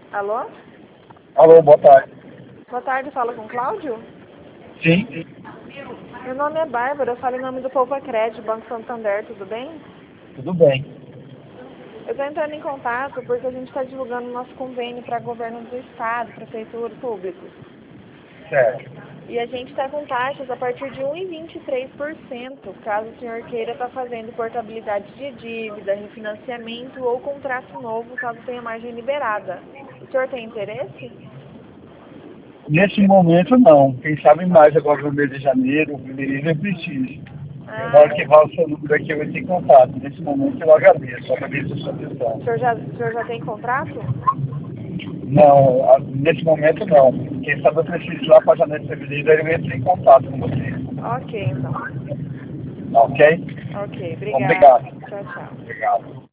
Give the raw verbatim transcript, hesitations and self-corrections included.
Alô? Alô, boa tarde. Boa tarde, fala com o Cláudio? Sim, Meu nome é Bárbara, eu falo em nome do Poupa Crédito, Banco Santander, tudo bem? tudo bem. Eu estou entrando em contato porque a gente está divulgando o nosso convênio para governo do Estado, prefeituras públicos. Certo. E a gente está com taxas a partir de um vírgula vinte e três por cento, caso o senhor queira estar fazendo portabilidade de dívida, refinanciamento ou contrato novo, caso tenha margem liberada. O senhor tem interesse? Nesse momento, não. Quem sabe mais agora no mês de janeiro, fevereiro, eu preciso. Ah, Agora que vai o seu número aqui, eu entro em contato. Nesse momento, eu agradeço. Eu agradeço a sua atenção. o senhor já, o senhor já tem contrato? Não, a- nesse momento, não. Quem sabe eu preciso lá para janeiro, fevereiro, aí eu entro em contato com você. Ok, então. Ok? Ok, obrigada. Obrigado. Tchau, tchau. Obrigado.